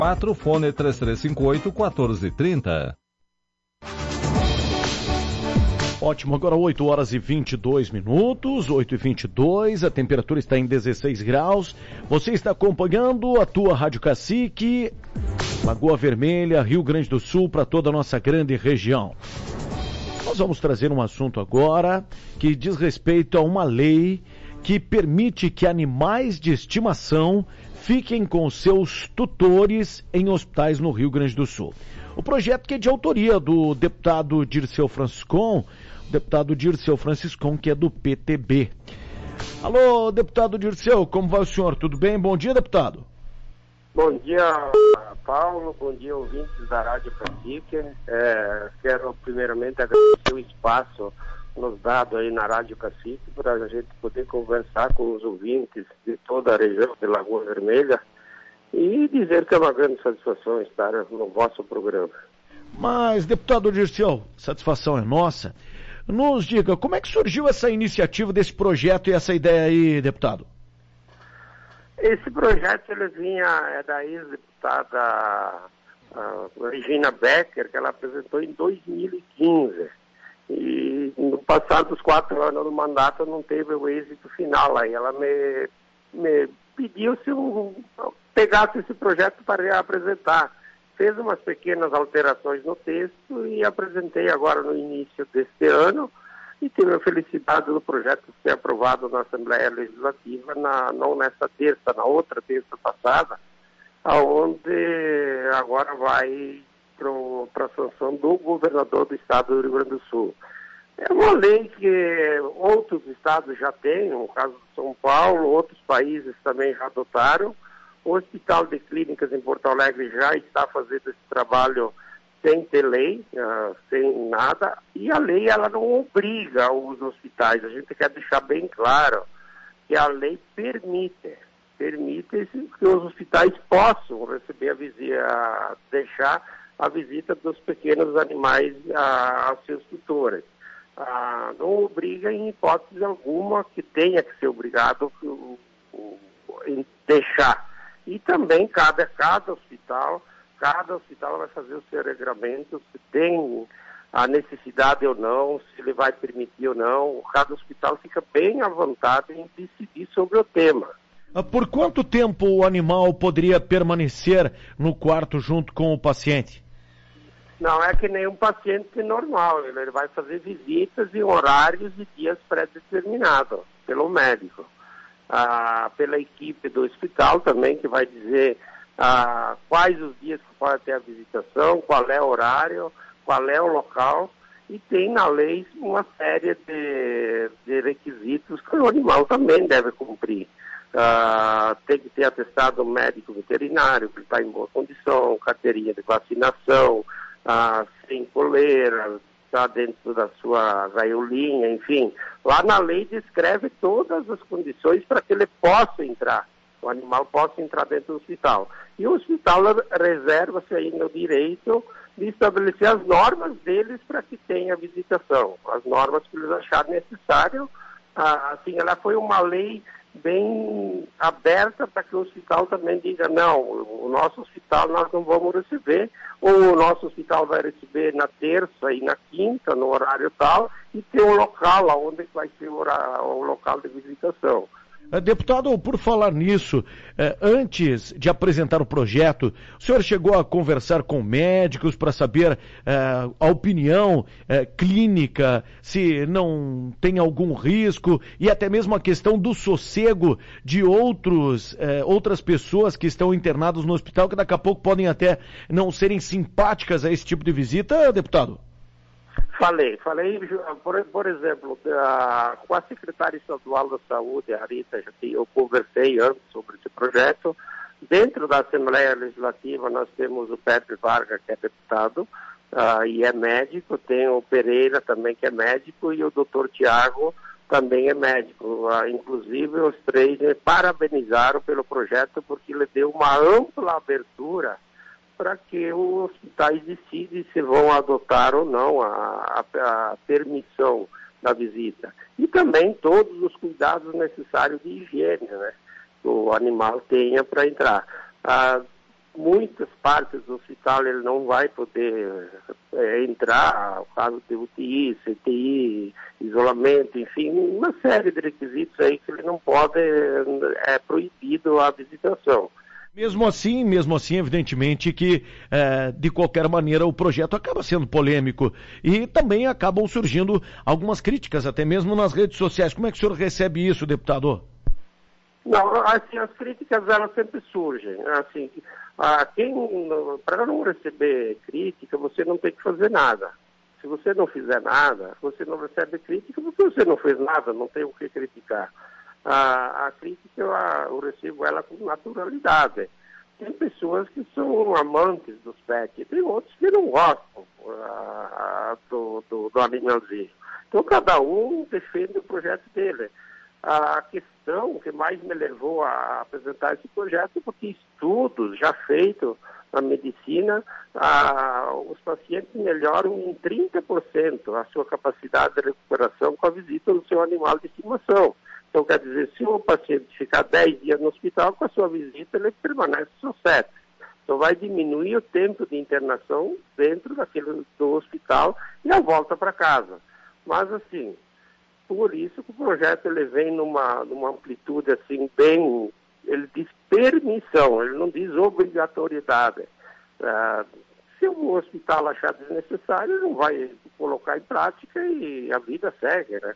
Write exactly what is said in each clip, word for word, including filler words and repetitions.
quatro, fone três três cinco oito, um quatro três zero. Ótimo, agora oito horas e vinte e dois minutos, oito e vinte e dois, a temperatura está em dezesseis graus. Você está acompanhando a tua Rádio Cacique, Lagoa Vermelha, Rio Grande do Sul, para toda a nossa grande região. Nós vamos trazer um assunto agora que diz respeito a uma lei que permite que animais de estimação fiquem com seus tutores em hospitais no Rio Grande do Sul. O projeto que é de autoria do deputado Dirceu Franciscon, deputado Dirceu Franciscon, que é do P T B. Alô, deputado Dirceu, como vai o senhor? Tudo bem? Bom dia, deputado. Bom dia, Paulo. Bom dia, ouvintes da Rádio Cacique. É, quero primeiramente agradecer o espaço nos dado aí na Rádio Cacique para a gente poder conversar com os ouvintes de toda a região de Lagoa Vermelha e dizer que é uma grande satisfação estar no vosso programa. Mas, deputado Dirceu, satisfação é nossa. Nos diga, como é que surgiu essa iniciativa desse projeto e essa ideia aí, deputado? Esse projeto ele vinha é da ex-deputada uh, Regina Becker, que ela apresentou em dois mil e quinze. E no passado dos quatro anos do mandato não teve o êxito final. Aí ela me, me pediu se eu pegasse esse projeto para apresentar. Fez umas pequenas alterações no texto e apresentei agora no início deste ano e tive a felicidade do projeto ser aprovado na Assembleia Legislativa, na, não nessa terça, na outra terça passada, aonde agora vai para a sanção do governador do estado do Rio Grande do Sul. É uma lei que outros estados já têm, no caso de São Paulo, outros países também já adotaram. O Hospital de Clínicas em Porto Alegre já está fazendo esse trabalho sem ter lei, uh, sem nada, e a lei ela não obriga os hospitais. A gente quer deixar bem claro que a lei permite, permite que os hospitais possam receber a visita, deixar a visita dos pequenos animais a, aos seus tutores. Uh, não obriga em hipótese alguma que tenha que ser obrigado uh, uh, em deixar. E também cada, cada hospital, cada hospital vai fazer o seu regramento, se tem a necessidade ou não, se ele vai permitir ou não. Cada hospital fica bem à vontade em decidir sobre o tema. Por quanto tempo o animal poderia permanecer no quarto junto com o paciente? Não, é que nem um paciente normal, ele vai fazer visitas em horários e dias pré-determinados pelo médico. Ah, pela equipe do hospital também, que vai dizer ah, quais os dias que pode ter a visitação, qual é o horário, qual é o local, e tem na lei uma série de, de requisitos que o animal também deve cumprir. Ah, tem que ter atestado médico veterinário, que está em boa condição, carteirinha de vacinação, ah, sem coleira, está dentro da sua gaiolinha, enfim. Lá na lei descreve todas as condições para que ele possa entrar, o animal possa entrar dentro do hospital. E o hospital reserva-se ainda o direito de estabelecer as normas deles para que tenha visitação, as normas que eles acharem necessário. Ah, assim, ela foi uma lei bem aberta para que o hospital também diga, não, o nosso hospital nós não vamos receber, ou o nosso hospital vai receber na terça e na quinta, no horário tal, e tem um local onde vai ser o, horário, o local de visitação. Deputado, por falar nisso, eh, antes de apresentar o projeto, o senhor chegou a conversar com médicos para saber eh, a opinião eh, clínica, se não tem algum risco, e até mesmo a questão do sossego de outros, eh, outras pessoas que estão internadas no hospital, que daqui a pouco podem até não serem simpáticas a esse tipo de visita, deputado? Falei, falei, por, por exemplo, da, com a secretária estadual da Saúde, a Rita, eu conversei antes sobre esse projeto. Dentro da Assembleia Legislativa nós temos o Pedro Vargas, que é deputado uh, e é médico, tem o Pereira também, que é médico, e o doutor Tiago também é médico. Uh, inclusive, os três me parabenizaram pelo projeto, porque ele deu uma ampla abertura para que os hospitais decidem se vão adotar ou não a, a, a permissão da visita. E também todos os cuidados necessários de higiene, né, que o animal tenha para entrar. Ah, muitas partes do hospital ele não vai poder é, entrar, o caso de U T I, C T I, isolamento, enfim, uma série de requisitos aí que ele não pode, é proibido a visitação. Mesmo assim, mesmo assim, evidentemente que, é, de qualquer maneira, o projeto acaba sendo polêmico e também acabam surgindo algumas críticas, até mesmo nas redes sociais. Como é que o senhor recebe isso, deputado? Não, assim, as críticas, elas sempre surgem. Assim, a quem, para não receber crítica, você não tem que fazer nada. Se você não fizer nada, você não recebe crítica porque você não fez nada, não tem o que criticar. A, a crítica, eu, a, eu recebo ela com naturalidade. Tem pessoas que são amantes dos pets, tem outros que não gostam a, a, do, do, do animalzinho. Então, cada um defende o projeto dele. A questão que mais me levou a apresentar esse projeto é porque estudos já feitos na medicina, a, os pacientes melhoram em trinta por cento a sua capacidade de recuperação com a visita do seu animal de estimação. Então, quer dizer, se o paciente ficar dez dias no hospital, com a sua visita ele permanece só sete. Então, vai diminuir o tempo de internação dentro daquele, do hospital e a volta para casa. Mas, assim, por isso que o projeto ele vem numa, numa amplitude assim bem, ele diz permissão, ele não diz obrigatoriedade. Ah, se o hospital achar desnecessário, ele não vai colocar em prática e a vida segue, né?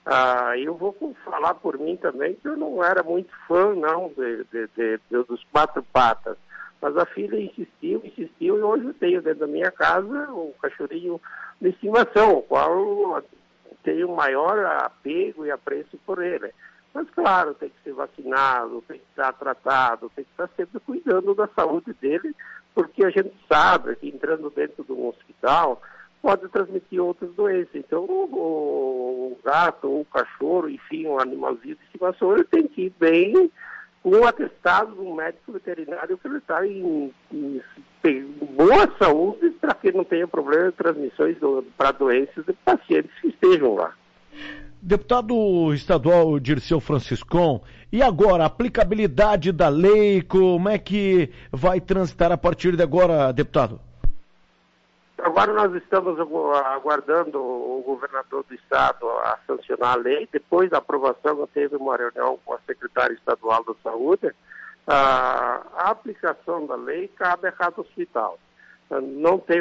Ah, eu vou falar por mim também que eu não era muito fã não de, de, de, de, dos quatro patas, mas a filha insistiu, insistiu e hoje eu tenho dentro da minha casa um cachorrinho de estimação, o qual tenho maior apego e apreço por ele. Mas, claro, tem que ser vacinado, tem que estar tratado, tem que estar sempre cuidando da saúde dele, porque a gente sabe que entrando dentro de um hospital pode transmitir outras doenças. Então, o, o gato, o cachorro, enfim, o animalzinho de estimação, ele tem que ir bem com o atestado de um médico veterinário que ele está em, em, em boa saúde para que não tenha problema de transmissões do, para doenças de pacientes que estejam lá. Deputado estadual Dirceu Franciscon, e agora, a aplicabilidade da lei, como é que vai transitar a partir de agora, deputado? Agora nós estamos aguardando o governador do estado a sancionar a lei. Depois da aprovação, eu teve uma reunião com a secretária estadual da Saúde. A aplicação da lei cabe a cada hospital. Não tem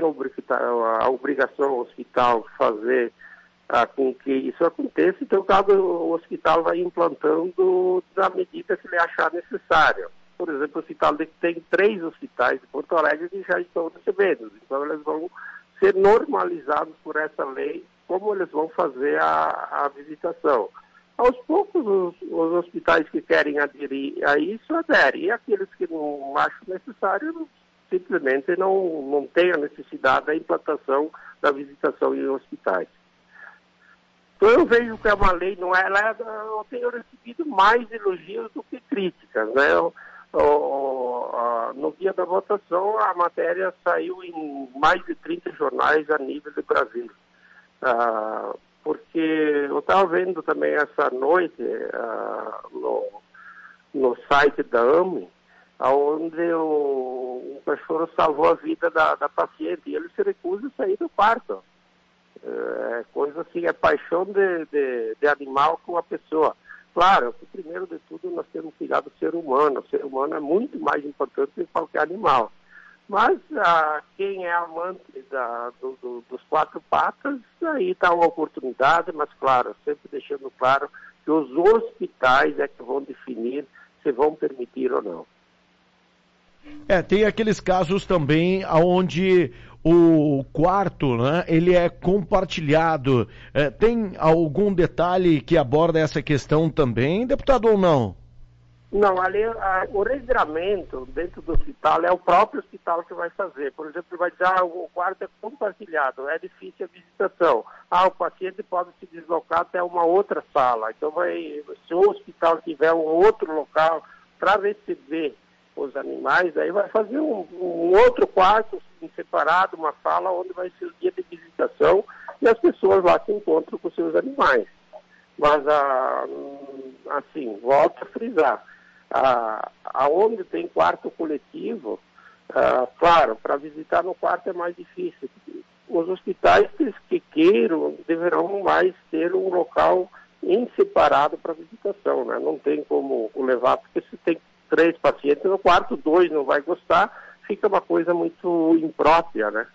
a obrigação o hospital fazer ah, com que isso aconteça, então cada hospital vai implantando na medida que ele achar necessário. Por exemplo, o hospital de, tem três hospitais de Porto Alegre que já estão recebendo, então eles vão ser normalizados por essa lei, como eles vão fazer a, a visitação. Aos poucos, os, os hospitais que querem aderir a isso, aderem, e aqueles que não acham necessário, simplesmente não, não têm a necessidade da implantação da visitação em hospitais. Então eu vejo que é uma lei, não é, ela, eu tenho recebido mais elogios do que críticas, né? Eu, no dia da votação, a matéria saiu em mais de trinta jornais a nível do Brasil. Ah, porque eu estava vendo também essa noite ah, no, no site da A M E, onde o, o cachorro salvou a vida da, da paciente e ele se recusa a sair do quarto. É coisa assim, é paixão de, de, de animal com a pessoa. Claro, primeiro de tudo nós temos que cuidar do ser humano. O ser humano é muito mais importante que qualquer animal. Mas ah, quem é amante da, do, do, dos quatro patas, aí está uma oportunidade, mas claro, sempre deixando claro que os hospitais é que vão definir se vão permitir ou não. É, tem aqueles casos também onde o quarto, né, ele é compartilhado. É, tem algum detalhe que aborda essa questão também, deputado, ou não? Não, ali, a, o regramento dentro do hospital é o próprio hospital que vai fazer. Por exemplo, ele vai dizer, ah, o quarto é compartilhado, é difícil a visitação. Ah, o paciente pode se deslocar até uma outra sala. Então, vai, se o hospital tiver um outro local para receber os animais, aí vai fazer um, um outro quarto separado, uma sala onde vai ser o dia de visitação e as pessoas lá se encontram com seus animais. Mas, ah, assim, volto a frisar, ah, aonde tem quarto coletivo, Ah, claro, para visitar no quarto é mais difícil. Os hospitais que queiram deverão mais ter um local em separado para visitação, né? Não tem como levar, porque se tem três pacientes no quarto, dois não vai gostar, fica uma coisa muito imprópria, né?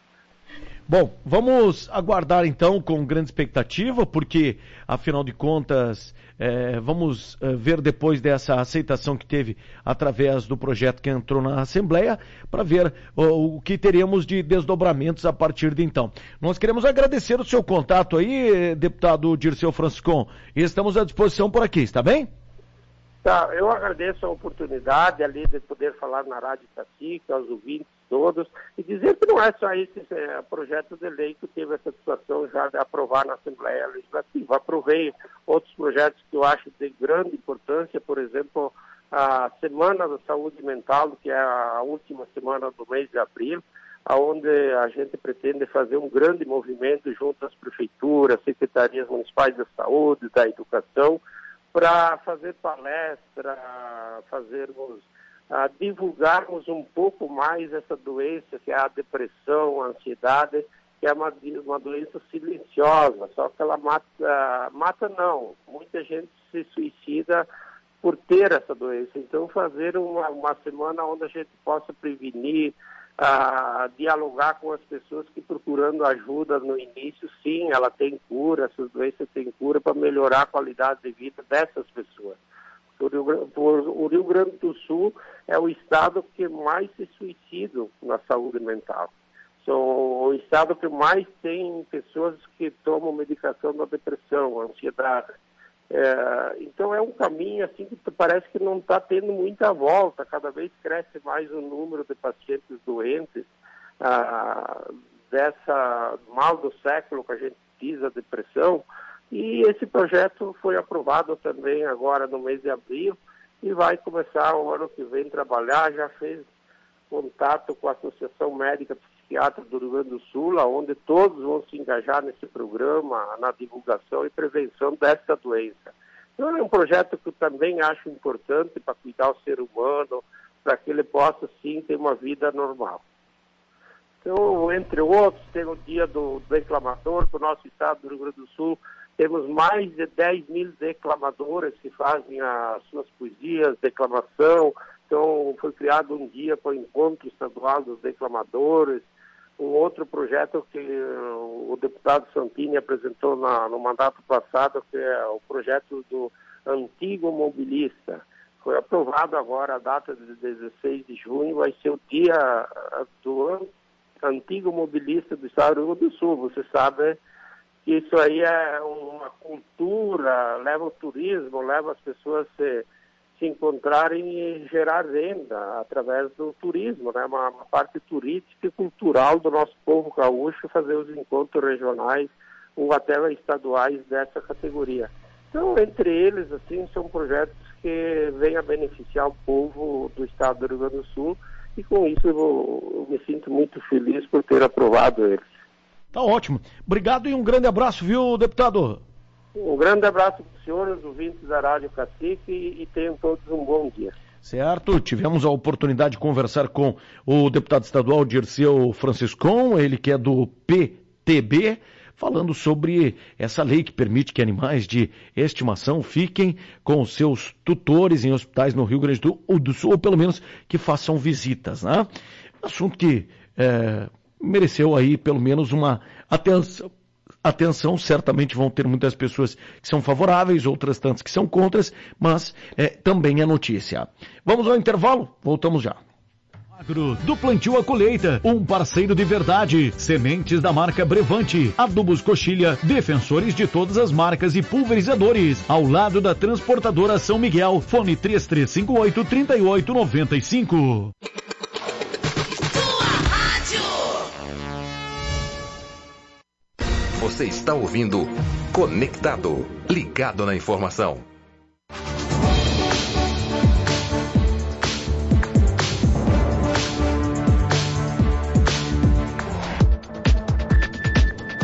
Bom, vamos aguardar então com grande expectativa, porque afinal de contas é, vamos é, ver depois dessa aceitação que teve através do projeto que entrou na Assembleia, para ver o, o que teremos de desdobramentos a partir de então. Nós queremos agradecer o seu contato aí, deputado Dirceu Franciscon, e estamos à disposição por aqui, está bem? Tá, eu agradeço a oportunidade ali de poder falar na Rádio Cacique, aos ouvintes todos, e dizer que não é só esse é, projeto de lei que teve essa situação já de aprovar na Assembleia Legislativa. Aprovei outros projetos que eu acho de grande importância, por exemplo, a Semana da Saúde Mental, que é a última semana do mês de abril, onde a gente pretende fazer um grande movimento junto às prefeituras, secretarias municipais da saúde, da educação, para fazer palestra, fazermos, uh, divulgarmos um pouco mais essa doença, que é a depressão, a ansiedade, que é uma, uma doença silenciosa, só que ela mata, uh, mata não, muita gente se suicida por ter essa doença. Então, fazer uma, uma semana onde a gente possa prevenir, a dialogar com as pessoas que procurando ajuda no início, sim, ela tem cura, essas doenças têm cura para melhorar a qualidade de vida dessas pessoas. O Rio, o Rio Grande do Sul é o estado que mais se suicida na saúde mental. São o estado que mais tem pessoas que tomam medicação da depressão, ansiedade. É, então é um caminho assim que parece que não está tendo muita volta, cada vez cresce mais o número de pacientes doentes ah, dessa mal do século que a gente diz, a depressão, e esse projeto foi aprovado também agora no mês de abril e vai começar o ano que vem trabalhar, já fez contato com a Associação Médica Psiquiatra do Rio Grande do Sul, onde todos vão se engajar nesse programa, na divulgação e prevenção dessa doença. Então é um projeto que eu também acho importante para cuidar do ser humano, para que ele possa sim ter uma vida normal. Então, entre outros, tem o dia do declamador, que o nosso estado do Rio Grande do Sul temos mais de dez mil declamadoras que fazem as suas poesias, declamação. Então, foi criado um dia para o Encontro Estadual dos Declamadores, um outro projeto que o deputado Santini apresentou na, no mandato passado, que é o projeto do Antigo Mobilista. Foi aprovado agora, a data de dezesseis de junho, vai ser o dia do Antigo Mobilista do Estado do Rio Grande do Sul. Você sabe que isso aí é uma cultura, leva o turismo, leva as pessoas a se... se encontrarem e gerar renda através do turismo, né? Uma, uma parte turística e cultural do nosso povo gaúcho, fazer os encontros regionais ou até estaduais dessa categoria. Então, entre eles, assim, são projetos que vêm a beneficiar o povo do estado do Rio Grande do Sul e com isso eu, eu me sinto muito feliz por ter aprovado eles. Tá ótimo. Obrigado e um grande abraço, viu, deputado? Um grande abraço para os senhores, ouvintes da Rádio Cacique, e, e tenham todos um bom dia. Certo, tivemos a oportunidade de conversar com o deputado estadual Dirceu Franciscon, ele que é do P T B, falando sobre essa lei que permite que animais de estimação fiquem com os seus tutores em hospitais no Rio Grande do Sul, ou pelo menos que façam visitas, né? Assunto que é, mereceu aí pelo menos uma atenção. Atenção, certamente vão ter muitas pessoas que são favoráveis, outras tantas que são contras, mas é, também é notícia. Vamos ao intervalo? Voltamos já. Agro, do plantio à colheita, um parceiro de verdade. Sementes da marca Brevante, adubos Coxilha, defensores de todas as marcas e pulverizadores. Ao lado da transportadora São Miguel, fone três três cinco oito, três oito nove cinco. Você está ouvindo Conectado, ligado na informação.